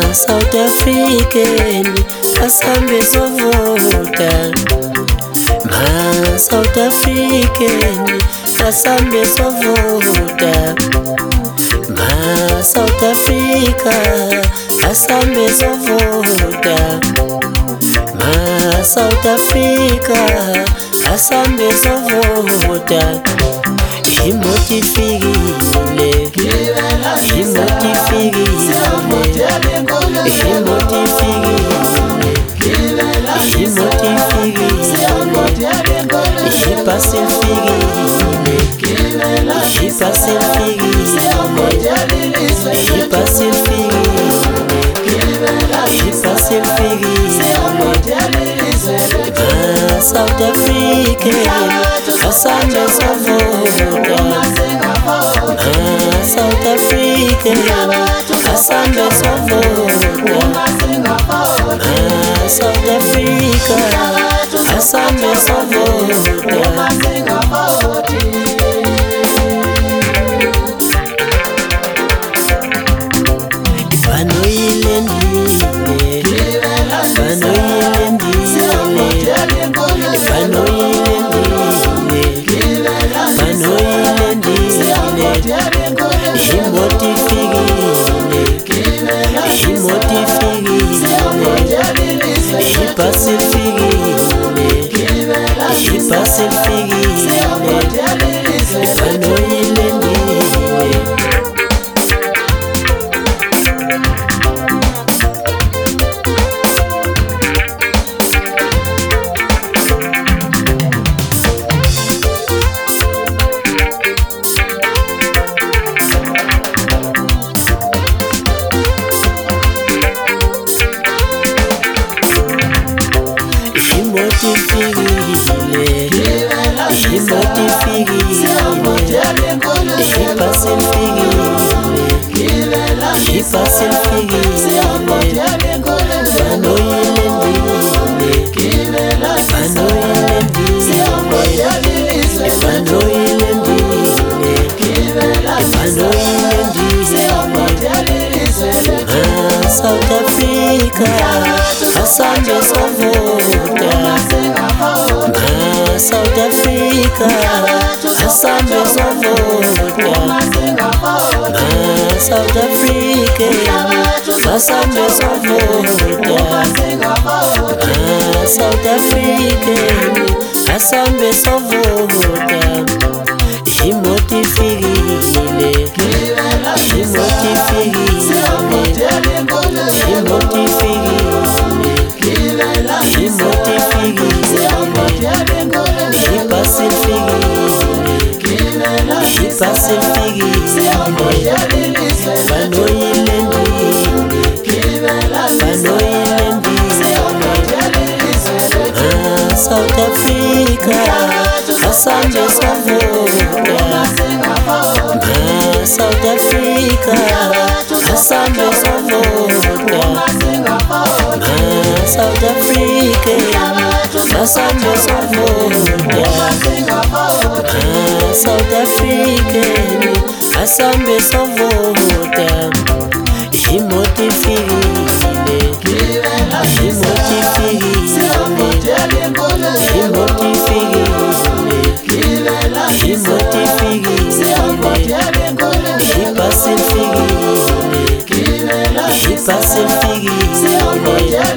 South African asambe sovota, ma South African asambe sovota, ma South Africa asambe sovota, ma South Africa asambe sovota. Imotifikile, imotifikile, South Africa, asambe sovota, South Africa, asambe sovota, South Africa, asambe sovota. South Africa, asambe sovota, South Africa, asambe sovota, South Africa, asambe sovota, South Africa, asambe sovota. Imotifikile, South Africa, asambe sovota, South Africa, asambe sovota, South Africa, asambe sovota, South Africa, asambe sovota. Imotifikile, imotifikile,